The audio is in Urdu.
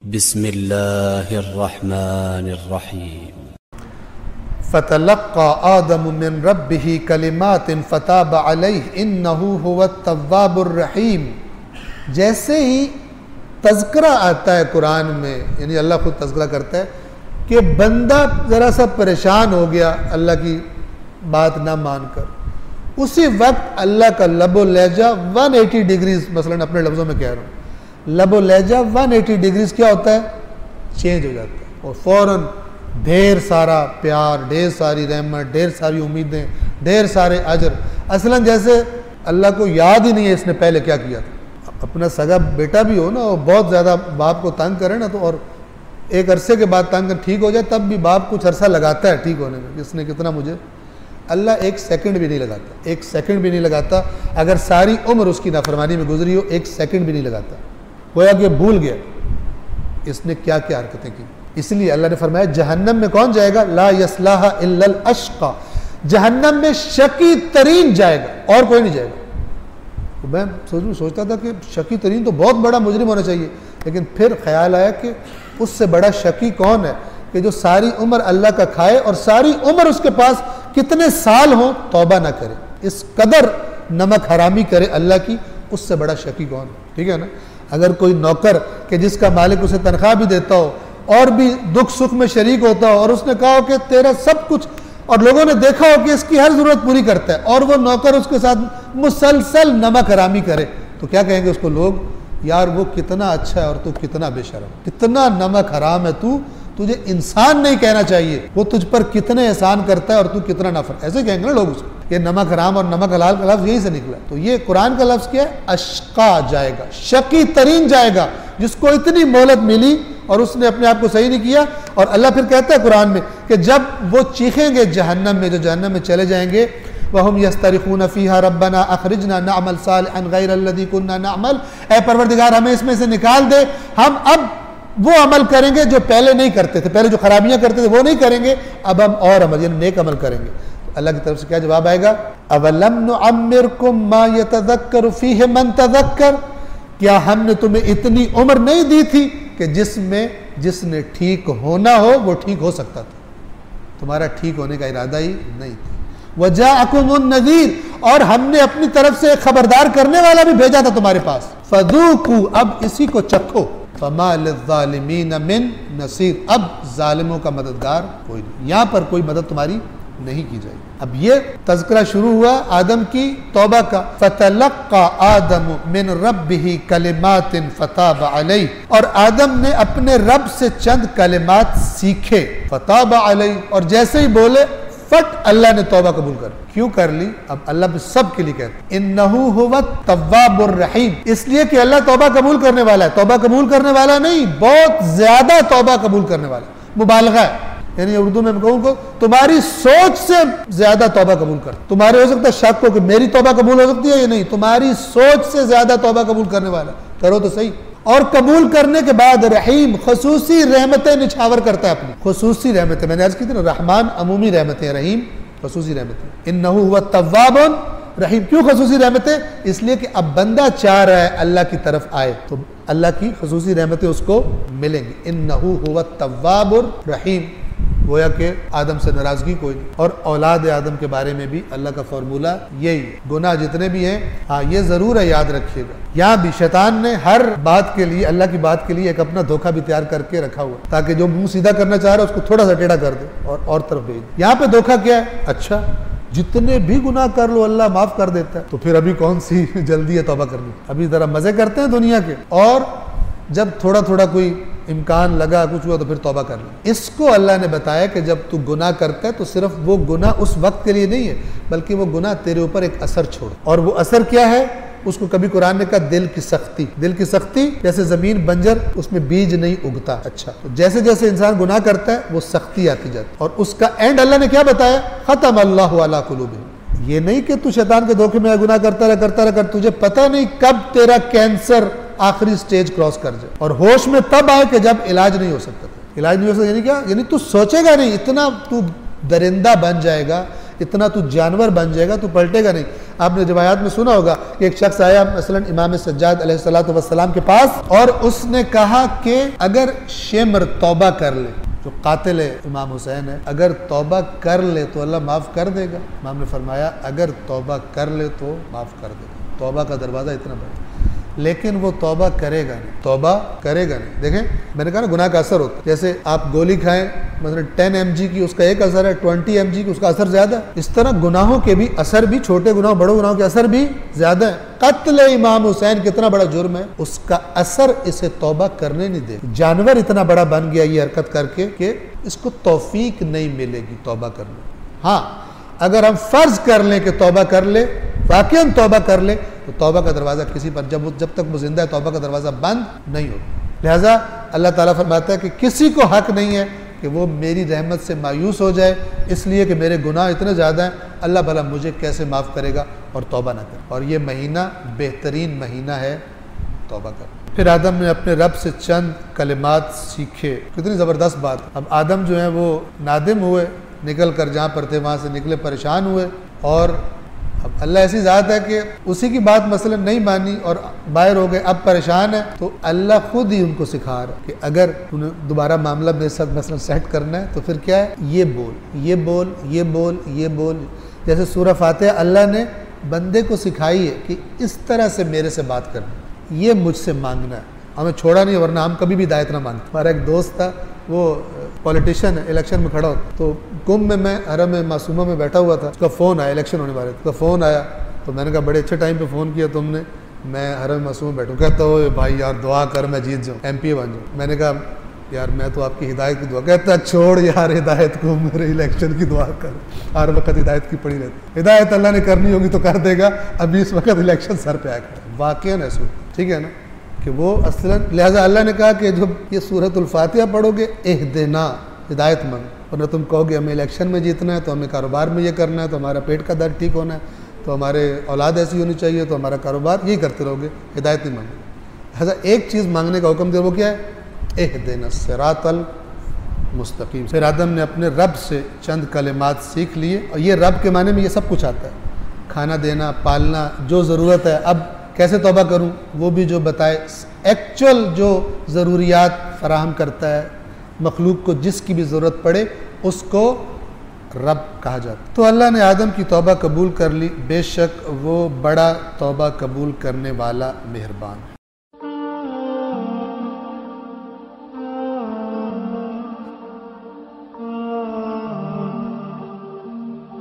بسم اللہ الرحمن الرحیم فتلقى آدم من ربه کلمات فتاب علیہ انہ هو التواب الرحیم۔ جیسے ہی تذکرہ آتا ہے قرآن میں، یعنی اللہ خود تذکرہ کرتا ہے کہ بندہ ذرا سا پریشان ہو گیا اللہ کی بات نہ مان کر، اسی وقت اللہ کا لب و لہجہ 180 ڈگریز، مثلا اپنے لفظوں میں کہہ رہا ہوں، لب و لہجہ 180 ڈگریز کیا ہوتا ہے؟ چینج ہو جاتا ہے، اور فوراً ڈھیر سارا پیار، ڈھیر ساری رحمت، ڈھیر ساری امیدیں، ڈھیر سارے اجر۔ اصلاً جیسے اللہ کو یاد ہی نہیں ہے اس نے پہلے کیا کیا تھا۔ اپنا سگا بیٹا بھی ہو نا، وہ بہت زیادہ باپ کو تنگ کرے نا، تو اور ایک عرصے کے بعد تنگ کر ٹھیک ہو جائے، تب بھی باپ کچھ عرصہ لگاتا ہے ٹھیک ہونے میں، اس نے کتنا مجھے۔ اللہ ایک سیکنڈ بھی نہیں لگاتا، ایک سیکنڈ بھی نہیں لگاتا۔ اگر ساری عمر اس کی نافرمانی میں گزری ہو، ایک سیکنڈ بھی نہیں لگاتا، گویا کہ بھول گیا اس نے کیا کیا حرکتیں کی۔ اس لیے اللہ نے فرمایا جہنم میں کون جائے گا؟ لا یصلاھا الا الاشقی، جہنم میں شقی ترین جائے گا، اور کوئی نہیں جائے گا۔ میں سوچتا تھا کہ شقی ترین تو بہت بڑا مجرم ہونا چاہیے، لیکن پھر خیال آیا کہ اس سے بڑا شقی کون ہے کہ جو ساری عمر اللہ کا کھائے اور ساری عمر اس کے پاس کتنے سال ہوں توبہ نہ کرے، اس قدر نمک حرامی کرے اللہ کی، اس سے بڑا شقی کون ہے؟ ٹھیک ہے نا؟ اگر کوئی نوکر کہ جس کا مالک اسے تنخواہ بھی دیتا ہو اور بھی دکھ سکھ میں شریک ہوتا ہو، اور اس نے کہا ہو کہ تیرا سب کچھ، اور لوگوں نے دیکھا ہو کہ اس کی ہر ضرورت پوری کرتا ہے، اور وہ نوکر اس کے ساتھ مسلسل نمک حرامی کرے، تو کیا کہیں گے اس کو لوگ؟ یار وہ کتنا اچھا ہے اور تو کتنا بے شرم، کتنا نمک حرام ہے تو، تجھے انسان نہیں کہنا چاہیے، وہ تجھ پر کتنے احسان کرتا ہے اور تو کتنا نافرمان، ایسے کہیں گے نا لوگ اس کو۔ یہ نمک حرام اور نمک حلال کا لفظ یہی سے نکلا، تو یہ قرآن کا لفظ کیا ہے؟ اشقا جائے گا، شقی ترین جائے گا، جس کو اتنی مہلت ملی اور اس نے اپنے آپ کو صحیح نہیں کیا۔ اور اللہ پھر کہتا ہے قرآن میں کہ جب وہ چیخیں گے جہنم میں، جو جہنم میں چلے جائیں گے، وَهُمْ يَسْتَرِخُونَ فِيهَا رَبَّنَا أَخْرِجْنَا نَعْمَلْ صَالِحًا غَيْرَ الَّذِي كُنَّا نَعْمَلْ، اے پروردگار ہمیں اس میں سے نکال دے، ہم اب وہ عمل کریں گے جو پہلے نہیں کرتے تھے، پہلے جو خرابیاں کرتے تھے وہ نہیں کریں گے، اب ہم اور عمل یعنی نیک عمل کریں گے۔ اللہ کی طرف سے کیا جواب آئے گا؟ أَوَلَمْ نُعَمِّرْكُمْ مَا يَتَذَكَّرُ فِيهِ مَنْ تَذَكَّرَ، کیا ہم نے تمہیں اتنی عمر نہیں دی تھی کہ جس میں جس نے ٹھیک ہونا ہو وہ ٹھیک ہو سکتا تھا، تمہارا ٹھیک ہونے کا ارادہ ہی نہیں تھا۔ وَجَاءَكُمُ النَّذِيرُ، اور ہم نے اپنی طرف سے ایک خبردار کرنے والا بھی بھیجا تھا تمہارے پاس۔ فَذُوقُوا، اب اسی کو چکھو۔ فَمَا لِلظَّالِمِينَ مِن نَصِيرٍ، اب ظالموں کا مددگار کوئی نہیں، یہاں پر کوئی مدد تمہاری نہیں کی جائے گی۔ اب یہ تذکرہ شروع ہوا آدم کی توبہ کا۔ فَتَلَقَّى آدَمُ مِن رَبِّهِ كَلِمَاتٍ فَتَابَ عَلَيْهِ، اور آدم نے اپنے رب سے چند کلمات سیکھے، فَتَابَ عَلَيْهِ، اور جیسے ہی بولے فٹ اللہ نے توبہ قبول کر کیوں کر لی؟ اب اللہ بھی سب کے لیے کہتا ہے انہو هو التواب الرحیم، اس لیے کہ اللہ توبہ قبول کرنے والا ہے، توبہ قبول کرنے والا نہیں، بہت زیادہ توبہ قبول کرنے والا، مبالغہ ہے، یعنی اردو میں کہوں کو تمہاری سوچ سے زیادہ توبہ قبول کر، تمہارے ہو سکتا ہے شک ہو کہ میری توبہ قبول ہو سکتی ہے یا نہیں، تمہاری سوچ سے زیادہ توبہ قبول کرنے والا، کرو تو صحیح۔ اور قبول کرنے کے بعد رحیم، خصوصی رحمتیں نچھاور کرتا ہے اپنی، خصوصی رحمتیں، میں نے عرض کی تھی نا، رحمان عمومی رحمتیں، رحیم خصوصی رحمتیں۔ انہ هو التواب رحیم، کیوں خصوصی رحمتیں؟ اس لیے کہ اب بندہ چاہ رہا ہے اللہ کی طرف آئے تو اللہ کی خصوصی رحمتیں اس کو ملیں گی۔ انہ هو التواب الرحیم، گویا کہ آدم سے ناراضگی کوئی نہیں۔ اور اولاد آدم کے بارے میں بھی اللہ کا فارمولہ یہی، گناہ جتنے بھی ہیں، ہاں یہ ضرور ہے، یاد رکھیے گا، یہاں بھی شیطان نے ہر بات کے لیے، اللہ کی بات کے لیے ایک اپنا دھوکہ بھی تیار کر کے رکھا ہوا، تاکہ جو منہ سیدھا کرنا چاہ رہا ہے اس کو تھوڑا سا ٹیڑھا کر دے اور طرف بھیج دے۔ یہاں پہ دھوکہ کیا ہے؟ اچھا جتنے بھی گناہ کر لو اللہ معاف کر دیتا ہے، تو پھر ابھی کون سی جلدی ہے توبہ کرنی، ابھی ذرا مزے کرتے ہیں دنیا کے، اور جب تھوڑا تھوڑا کوئی امکان لگا کچھ ہوا تو پھر توبہ کر لیں۔ اس کو اللہ نے بتایا کہ جب تو گناہ کرتا ہے تو صرف وہ گناہ اس وقت کے لیے نہیں ہے، بلکہ وہ گناہ تیرے اوپر ایک اثر چھوڑ، اور وہ اثر کیا ہے؟ اس کو کبھی قرآن نے کہا دل کی سختی، دل کی سختی جیسے زمین بنجر، اس میں بیج نہیں اگتا۔ اچھا، تو جیسے جیسے انسان گناہ کرتا ہے وہ سختی آتی جاتی، اور اس کا اینڈ اللہ نے کیا بتایا؟ ختم اللہ علی قلوبہم، یہ نہیں کہ تو شیطان کے دھوکے میں گناہ کرتا رہا، تجھے پتہ نہیں کب تیرا کینسر آخری سٹیج کراس کر جائے، اور ہوش میں تب آئے کہ جب علاج نہیں ہو سکتا تھا۔ علاج نہیں ہو سکتا یعنی کیا؟ یعنی تو سوچے گا نہیں، اتنا تو درندہ بن جائے گا، اتنا تو جانور بن جائے گا، تو پلٹے گا نہیں۔ آپ نے روایات میں سنا ہوگا کہ ایک شخص آیا مثلا امام سجاد علیہ السلام کے پاس اور اس نے کہا کہ اگر شمر توبہ کر لے، جو قاتل امام حسین ہے، اگر توبہ کر لے تو اللہ معاف کر دے گا۔ امام نے فرمایا اگر توبہ کر لے تو معاف کر دے گا۔ توبہ کا دروازہ اتنا بڑا، لیکن وہ توبہ کرے گا نہیں، توبہ کرے گا نہیں۔ دیکھیں میں نے کہا نا گناہ کا اثر ہوتا ہے، جیسے آپ گولی کھائیں مثلا 10 mg کی اس کا ایک اثر ہے، 20 mg کی اس کا اثر زیادہ ہے، اس طرح گناہوں کے بھی اثر بھی، چھوٹے گناہوں بڑے گناہوں کے اثر بھی زیادہ ہے۔ قتل امام حسین کتنا بڑا جرم ہے، اس کا اثر اسے توبہ کرنے نہیں دے۔ جانور اتنا بڑا بن گیا یہ حرکت کر کے کہ اس کو توفیق نہیں ملے گی توبہ کرنے۔ ہاں اگر ہم فرض کر لیں کہ توبہ کر لے، واقعاً توبہ کر لے، تو توبہ کا دروازہ کسی پر جب تک وہ زندہ ہے توبہ کا دروازہ بند نہیں ہوگا۔ لہٰذا اللہ تعالیٰ فرماتا ہے کہ کسی کو حق نہیں ہے کہ وہ میری رحمت سے مایوس ہو جائے اس لیے کہ میرے گناہ اتنے زیادہ ہیں، اللہ بھلا مجھے کیسے معاف کرے گا، اور توبہ نہ کرے۔ اور یہ مہینہ بہترین مہینہ ہے توبہ کرنا۔ پھر آدم نے اپنے رب سے چند کلمات سیکھے، کتنی زبردست بات۔ اب آدم جو ہیں وہ نادم ہوئے، نکل کر جہاں پر تھے وہاں سے نکلے، پریشان ہوئے، اور اب اللہ ایسی ذات ہے کہ اسی کی بات مثلا نہیں مانی اور باہر ہو گئے، اب پریشان ہے، تو اللہ خود ہی ان کو سکھا رہا ہے کہ اگر انہیں دوبارہ معاملہ میرے ساتھ مثلا سیٹ کرنا ہے تو پھر کیا ہے، یہ بول یہ بول یہ بول یہ بول۔ جیسے سورہ فاتحہ اللہ نے بندے کو سکھائی ہے کہ اس طرح سے میرے سے بات کرنا، یہ مجھ سے مانگنا ہے، ہمیں چھوڑا نہیں، ورنہ ہم کبھی بھی ہدایت نہ مانگتے۔ ہمارا ایک دوست تھا، وہ پولیٹیشین ہے، الیکشن میں کھڑا ہوتا، تو کم میں حرم معصومہ میں بیٹھا ہوا تھا، اس کا فون آیا، الیکشن ہونے والے، اس کا فون آیا، تو میں نے کہا بڑے اچھے ٹائم پہ فون کیا تم نے، میں حرم معصومہ میں بیٹھوں۔ کہتا ہو بھائی یار دعا کر میں جیت جاؤں، ایم پی بن جاؤں۔ میں نے کہا یار میں تو آپ کی ہدایت کی دعا، کہتا چھوڑ یار ہدایت کو، میرے الیکشن کی دعا کر، ہر وقت ہدایت کی پڑی رہتی، ہدایت اللہ نے کرنی ہوگی تو کر دے گا، ابھی اس وقت الیکشن سر پہ آ کر واقعہ ہے سو، ٹھیک ہے نا، کہ وہ اصلا لہٰذا اللہ نے کہا کہ جب یہ سورۃ الفاتحہ پڑھو گے اہدنا، ہدایت مانگ، ورنہ تم کہو گے ہمیں الیکشن میں جیتنا ہے، تو ہمیں کاروبار میں یہ کرنا ہے، تو ہمارا پیٹ کا درد ٹھیک ہونا ہے، تو ہمارے اولاد ایسی ہونی چاہیے، تو ہمارا کاروبار یہی کرتے رہو گے، ہدایت نہیں مانگو۔ لہٰذا ایک چیز مانگنے کا حکم دیا، وہ کیا ہے، اہدنا الصراط المستقیم۔ پھر آدم نے اپنے رب سے چند کلمات سیکھ لیے، اور یہ رب کے معنی میں یہ سب کچھ آتا ہے، کھانا دینا، پالنا، جو ضرورت ہے، اب کیسے توبہ کروں وہ بھی جو بتائے، ایکچول جو ضروریات فراہم کرتا ہے مخلوق کو، جس کی بھی ضرورت پڑے اس کو رب کہا جاتا ہے۔ تو اللہ نے آدم کی توبہ قبول کر لی، بے شک وہ بڑا توبہ قبول کرنے والا مہربان ہے۔